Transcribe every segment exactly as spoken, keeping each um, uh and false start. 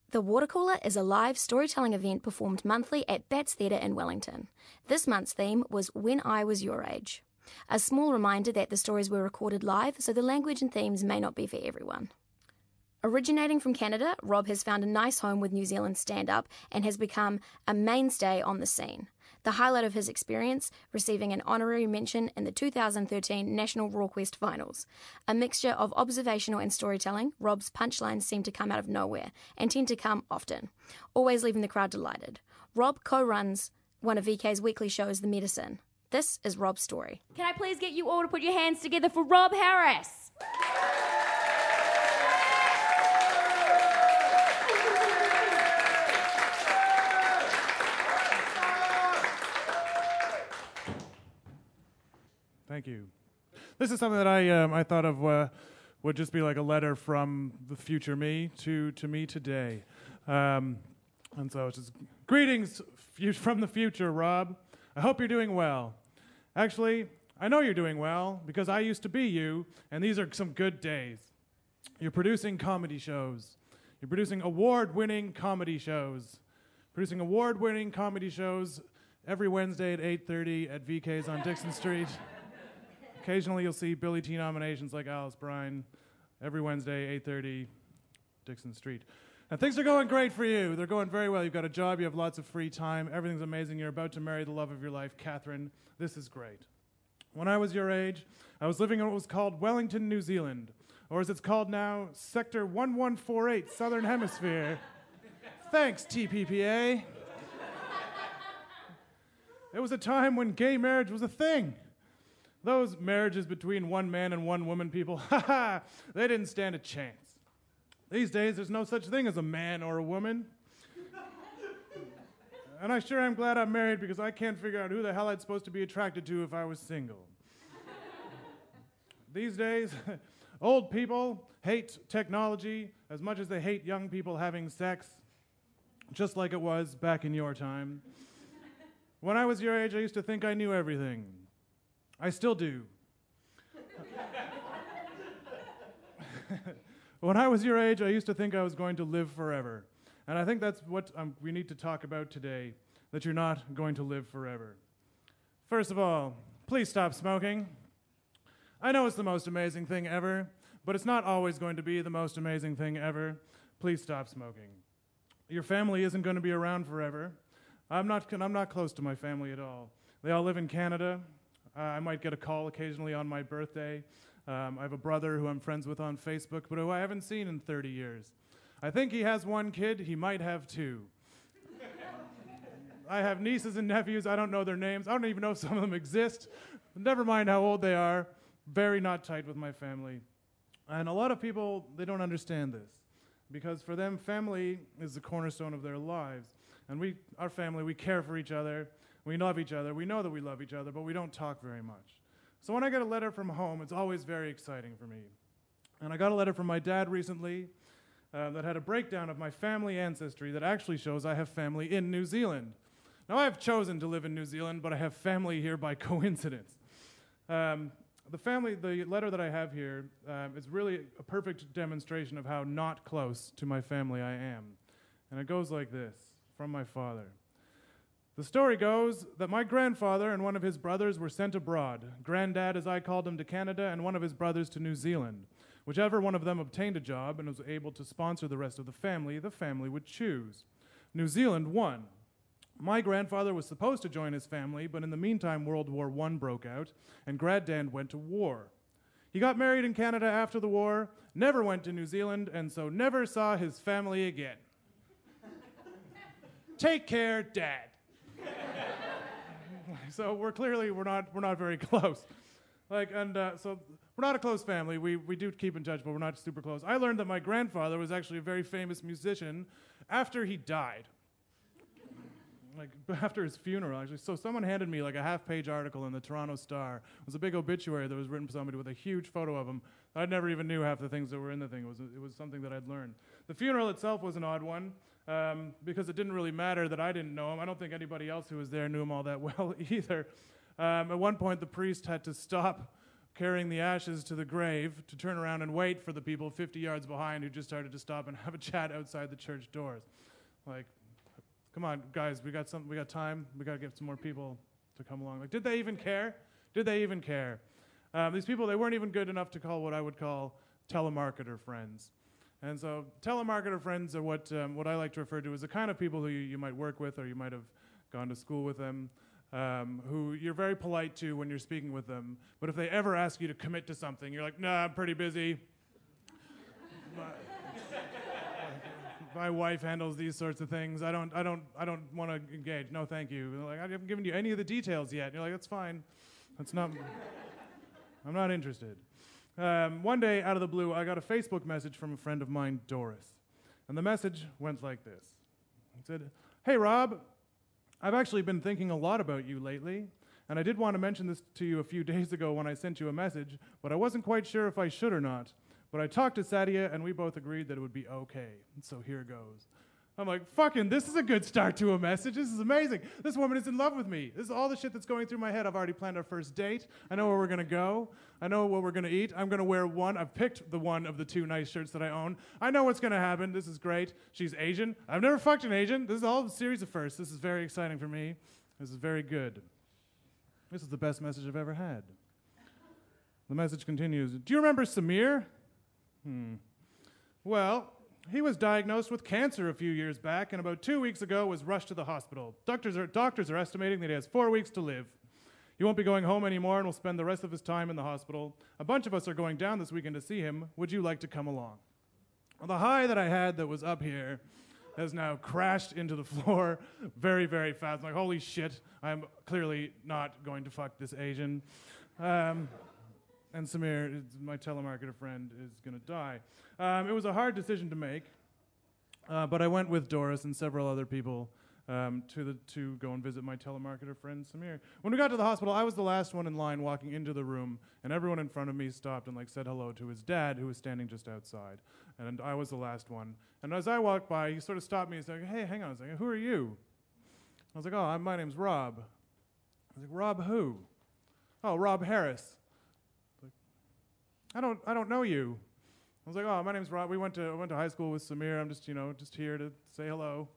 The Watercooler is a live storytelling event performed monthly at Bats Theatre in Wellington. This month's theme was When I Was Your Age. A small reminder that the stories were recorded live, so the language and themes may not be for everyone. Originating from Canada, Rob has found a nice home with New Zealand stand-up and has become a mainstay on the scene. The highlight of his experience, receiving an honorary mention in the two thousand thirteen National Raw Quest Finals. A mixture of observational and storytelling, Rob's punchlines seem to come out of nowhere and tend to come often, always leaving the crowd delighted. Rob co-runs one of V K's weekly shows, The Medicine. This is Rob's story. Can I please get you all to put your hands together for Rob Harris? Thank you. This is something that I um, I thought of uh, would just be like a letter from the future me to, to me today. Um, and so it's just, greetings fu- from the future, Rob. I hope you're doing well. Actually, I know you're doing well because I used to be you, and these are some good days. You're producing comedy shows. You're producing award-winning comedy shows. Producing award-winning comedy shows every Wednesday at eight thirty at V K's on Dixon Street. Occasionally you'll see Billy T nominations like Alice Brine every Wednesday, eight thirty, Dixon Street. And things are going great for you. They're going very well. You've got a job, you have lots of free time, everything's amazing. You're about to marry the love of your life, Catherine. This is great. When I was your age, I was living in what was called Wellington, New Zealand, or as it's called now, Sector one one four eight, Southern Hemisphere. Thanks, T P P A. It was a time when gay marriage was a thing. Those marriages between one man and one woman people, ha ha, they didn't stand a chance. These days, there's no such thing as a man or a woman. And I sure am glad I'm married because I can't figure out who the hell I'd supposed to be attracted to if I was single. These days, old people hate technology as much as they hate young people having sex, just like it was back in your time. When I was your age, I used to think I knew everything. I still do. When I was your age, I used to think I was going to live forever. And I think that's what um, we need to talk about today, that you're not going to live forever. First of all, please stop smoking. I know it's the most amazing thing ever, but it's not always going to be the most amazing thing ever. Please stop smoking. Your family isn't going to be around forever. I'm not, I'm not close to my family at all. They all live in Canada. Uh, I might get a call occasionally on my birthday. Um, I have a brother who I'm friends with on Facebook, but who I haven't seen in thirty years. I think he has one kid. He might have two. I have nieces and nephews. I don't know their names. I don't even know if some of them exist. Never mind how old they are. Very not tight with my family. And a lot of people, they don't understand this. Because for them, family is the cornerstone of their lives. And we, our family, we care for each other. We love each other. We know that we love each other, but we don't talk very much. So when I get a letter from home, it's always very exciting for me. And I got a letter from my dad recently uh, that had a breakdown of my family ancestry that actually shows I have family in New Zealand. Now, I have chosen to live in New Zealand, but I have family here by coincidence. Um, the family, the letter that I have here um, is really a perfect demonstration of how not close to my family I am. And it goes like this, from my father. The story goes that my grandfather and one of his brothers were sent abroad. Granddad, as I called him, to Canada, and one of his brothers to New Zealand. Whichever one of them obtained a job and was able to sponsor the rest of the family, the family would choose. New Zealand won. My grandfather was supposed to join his family, but in the meantime, World War One broke out, and Granddad went to war. He got married in Canada after the war, never went to New Zealand, and so never saw his family again. Take care, Dad. So we're clearly, we're not, we're not very close. Like, and uh, so we're not a close family. We, we do keep in touch, but we're not super close. I learned that my grandfather was actually a very famous musician after he died. Like, after his funeral, actually. So someone handed me like a half-page article in the Toronto Star. It was a big obituary that was written for somebody with a huge photo of him. I never even knew half the things that were in the thing. It was, it was something that I'd learned. The funeral itself was an odd one. Um, because it didn't really matter that I didn't know him. I don't think anybody else who was there knew him all that well either. Um, at one point, the priest had to stop carrying the ashes to the grave to turn around and wait for the people fifty yards behind who just started to stop and have a chat outside the church doors. Like, come on, guys, we got some, we got time. We got to get some more people to come along. Like, did they even care? Did they even care? Um, these people, they weren't even good enough to call what I would call telemarketer friends. And so telemarketer friends are what um, what I like to refer to as the kind of people who you, you might work with, or you might have gone to school with them, um, who you're very polite to when you're speaking with them. But if they ever ask you to commit to something, you're like, nah, I'm pretty busy. my, my wife handles these sorts of things. I don't, I don't, I don't want to engage. No, thank you. And like, I haven't given you any of the details yet. And you're like, that's fine. That's not. I'm not interested. Um, one day, out of the blue, I got a Facebook message from a friend of mine, Doris. And the message went like this. It said, "Hey, Rob, I've actually been thinking a lot about you lately, and I did want to mention this to you a few days ago when I sent you a message, but I wasn't quite sure if I should or not. But I talked to Sadia, and we both agreed that it would be okay. And so here goes." I'm like, fucking, this is a good start to a message. This is amazing. This woman is in love with me. This is all the shit that's going through my head. I've already planned our first date. I know where we're going to go. I know what we're going to eat. I'm going to wear one. I've picked the one of the two nice shirts that I own. I know what's going to happen. This is great. She's Asian. I've never fucked an Asian. This is all a series of firsts. This is very exciting for me. This is very good. This is the best message I've ever had. The message continues. "Do you remember Samir? Hmm. Well, he was diagnosed with cancer a few years back, and about two weeks ago was rushed to the hospital. Doctors are, doctors are estimating that he has four weeks to live. He won't be going home anymore and will spend the rest of his time in the hospital. A bunch of us are going down this weekend to see him. Would you like to come along?" Well, the high that I had that was up here has now crashed into the floor very, very fast. I'm like, holy shit, I'm clearly not going to fuck this Asian. Um, and Samir, my telemarketer friend, is going to die. Um, it was a hard decision to make, uh, but I went with Doris and several other people um, to the to go and visit my telemarketer friend Samir. When we got to the hospital, I was the last one in line walking into the room, and everyone in front of me stopped and like said hello to his dad, who was standing just outside, and I was the last one. And as I walked by, he sort of stopped me and said, "Hey, hang on a second, who are you?" I was like, "Oh, I'm, my name's Rob." I was like, "Rob who?" "Oh, Rob Harris." Like, I don't I don't know you. I was like, "Oh, my name's Rob. We went to I went to high school with Samir. I'm just, you know, just here to say hello."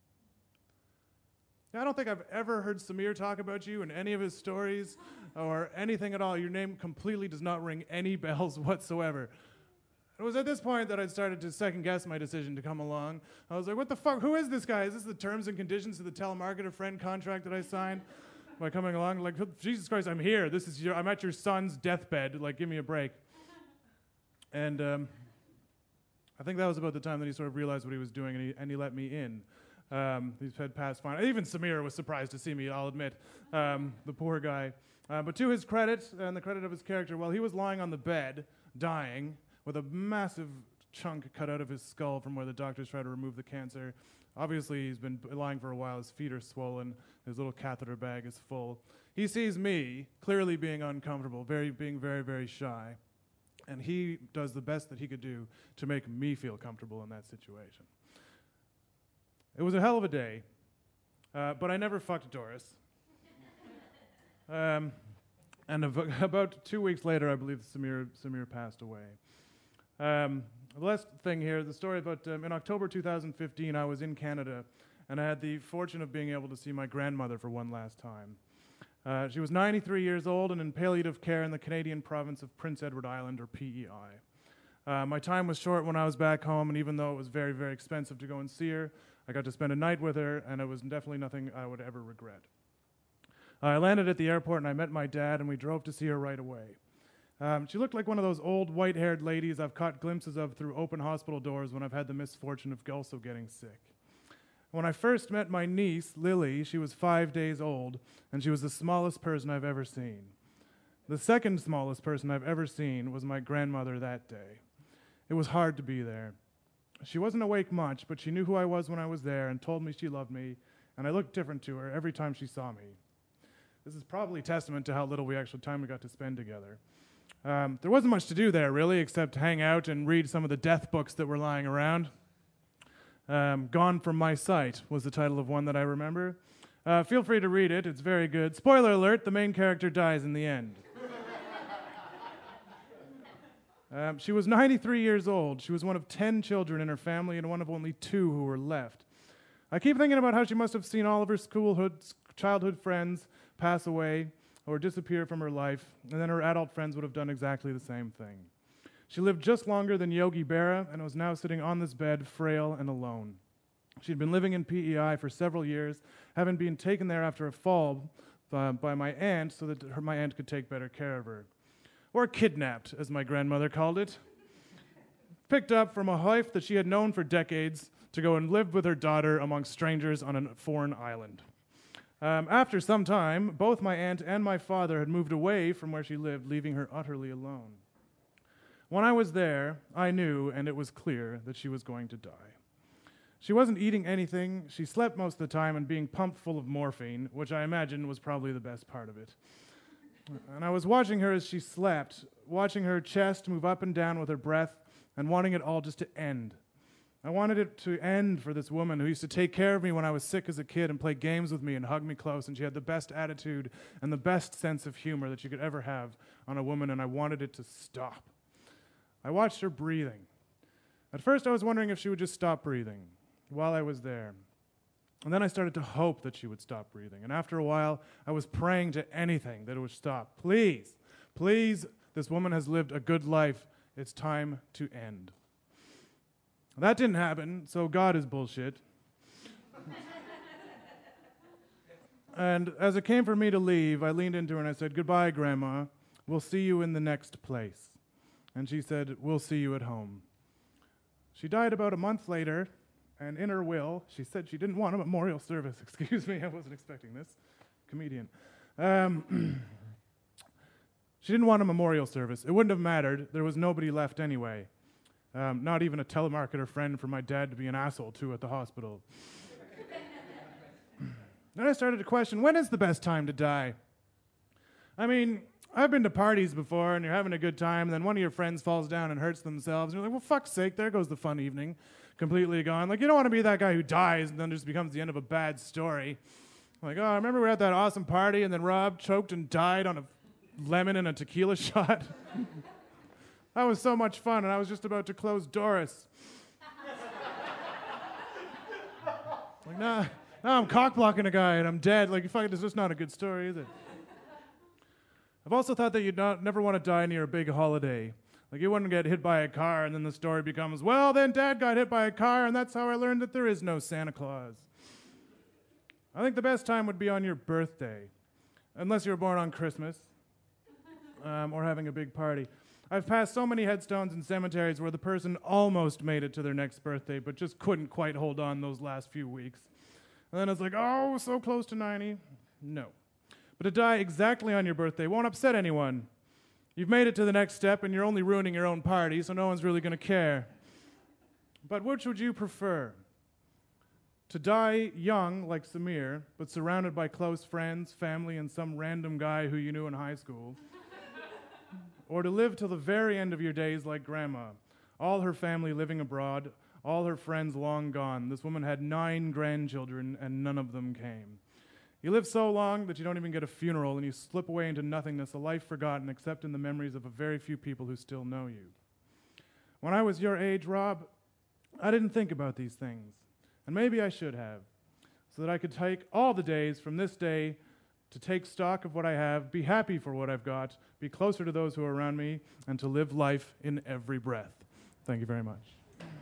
Yeah, I don't think I've ever heard Samir talk about you in any of his stories or anything at all. Your name completely does not ring any bells whatsoever. It was at this point that I started to second guess my decision to come along. I was like, what the fuck? Who is this guy? Is this the terms and conditions of the telemarketer friend contract that I signed by coming along? Like, Jesus Christ, I'm here. This is your, I'm at your son's deathbed. Like, give me a break. And um, I think that was about the time that he sort of realized what he was doing, and he, and he let me in. Um, he had passed fine. Even Samir was surprised to see me, I'll admit, um, the poor guy. Uh, but to his credit, and the credit of his character, while he was lying on the bed, dying, with a massive chunk cut out of his skull from where the doctors tried to remove the cancer. Obviously, he's been lying for a while. His feet are swollen. His little catheter bag is full. He sees me, clearly being uncomfortable, very, being very, very shy. And he does the best that he could do to make me feel comfortable in that situation. It was a hell of a day, uh, but I never fucked Doris. um, and av- about two weeks later, I believe Samir, Samir passed away. Um, the last thing here, the story about, um, in October two thousand fifteen, I was in Canada, and I had the fortune of being able to see my grandmother for one last time. Uh, she was ninety-three years old and in palliative care in the Canadian province of Prince Edward Island, or P E I. Uh, my time was short when I was back home, and even though it was very, very expensive to go and see her, I got to spend a night with her, and it was definitely nothing I would ever regret. Uh, I landed at the airport, and I met my dad, and we drove to see her right away. Um, she looked like one of those old white-haired ladies I've caught glimpses of through open hospital doors when I've had the misfortune of also getting sick. When I first met my niece, Lily, she was five days old, and she was the smallest person I've ever seen. The second smallest person I've ever seen was my grandmother that day. It was hard to be there. She wasn't awake much, but she knew who I was when I was there and told me she loved me, and I looked different to her every time she saw me. This is probably testament to how little we actually time we got to spend together. Um, there wasn't much to do there, really, except hang out and read some of the death books that were lying around. Um, Gone From My Sight was the title of one that I remember. Uh, feel free to read it. It's very good. Spoiler alert, the main character dies in the end. Um, she was ninety-three years old. She was one of ten children in her family and one of only two who were left. I keep thinking about how she must have seen all of her schoolhood, childhood friends pass away or disappear from her life, and then her adult friends would have done exactly the same thing. She lived just longer than Yogi Berra and was now sitting on this bed, frail and alone. She'd been living in P E I for several years, having been taken there after a fall uh, by my aunt so that her, my aunt could take better care of her. Or kidnapped, as my grandmother called it. Picked up from a wife that she had known for decades to go and live with her daughter among strangers on a foreign island. Um, after some time, both my aunt and my father had moved away from where she lived, leaving her utterly alone. When I was there, I knew, and it was clear, that she was going to die. She wasn't eating anything. She slept most of the time and being pumped full of morphine, which I imagine was probably the best part of it. And I was watching her as she slept, watching her chest move up and down with her breath, and wanting it all just to end. I wanted it to end for this woman who used to take care of me when I was sick as a kid and play games with me and hug me close, and she had the best attitude and the best sense of humor that you could ever have on a woman, and I wanted it to stop. I watched her breathing. At first, I was wondering if she would just stop breathing while I was there. And then I started to hope that she would stop breathing. And after a while, I was praying to anything that it would stop. Please, please, this woman has lived a good life. It's time to end. That didn't happen, so God is bullshit. And as it came for me to leave, I leaned into her and I said, "Goodbye, Grandma. We'll see you in the next place." And she said, "We'll see you at home." She died about a month later. And in her will, she said she didn't want a memorial service. Excuse me, I wasn't expecting this. Comedian. Um, she didn't want a memorial service. It wouldn't have mattered. There was nobody left anyway. Um, not even a telemarketer friend for my dad to be an asshole to at the hospital. Then I started to question, when is the best time to die? I mean, I've been to parties before, and you're having a good time, and then one of your friends falls down and hurts themselves, and you're like, well, fuck's sake, there goes the fun evening. Completely gone. Like, you don't want to be that guy who dies and then just becomes the end of a bad story. Like, oh, I remember we were at that awesome party and then Rob choked and died on a lemon and a tequila shot. That was so much fun, and I was just about to close Doris. Like, nah, now I'm cock-blocking a guy and I'm dead. Like, fuck, it's just not a good story, is it? I've also thought that you'd not, never want to die near a big holiday. Like, you wouldn't get hit by a car, and then the story becomes, well, then Dad got hit by a car, and that's how I learned that there is no Santa Claus. I think the best time would be on your birthday, unless you were born on Christmas, um, or having a big party. I've passed so many headstones in cemeteries where the person almost made it to their next birthday, but just couldn't quite hold on those last few weeks. And then it's like, oh, so close to ninety. No. But to die exactly on your birthday won't upset anyone. You've made it to the next step, and you're only ruining your own party, so no one's really going to care. But which would you prefer? To die young, like Samir, but surrounded by close friends, family, and some random guy who you knew in high school? Or to live till the very end of your days like Grandma, all her family living abroad, all her friends long gone. This woman had nine grandchildren, and none of them came. You live so long that you don't even get a funeral, and you slip away into nothingness, a life forgotten except in the memories of a very few people who still know you. When I was your age, Rob, I didn't think about these things, and maybe I should have, so that I could take all the days from this day to take stock of what I have, be happy for what I've got, be closer to those who are around me, and to live life in every breath. Thank you very much.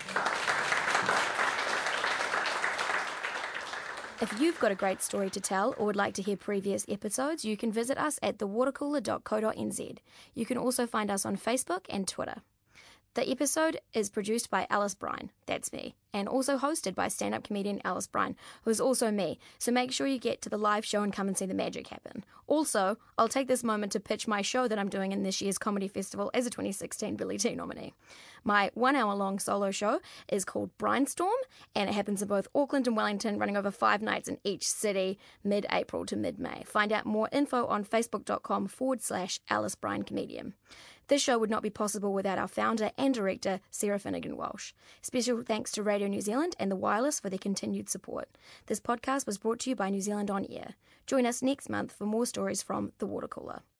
If you've got a great story to tell or would like to hear previous episodes, you can visit us at the watercooler dot co dot n z. You can also find us on Facebook and Twitter. The episode is produced by Alice Brine, that's me, and also hosted by stand-up comedian Alice Brine, who is also me, so make sure you get to the live show and come and see the magic happen. Also, I'll take this moment to pitch my show that I'm doing in this year's comedy festival as a twenty sixteen Billy T nominee. My one-hour-long solo show is called Brinestorm, and it happens in both Auckland and Wellington, running over five nights in each city, mid-April to mid-May. Find out more info on facebook.com forward slash Alice Brine Comedian. This show would not be possible without our founder and director, Sarah Finnegan Walsh. Special thanks to Radio New Zealand and The Wireless for their continued support. This podcast was brought to you by New Zealand On Air. Join us next month for more stories from The Watercooler.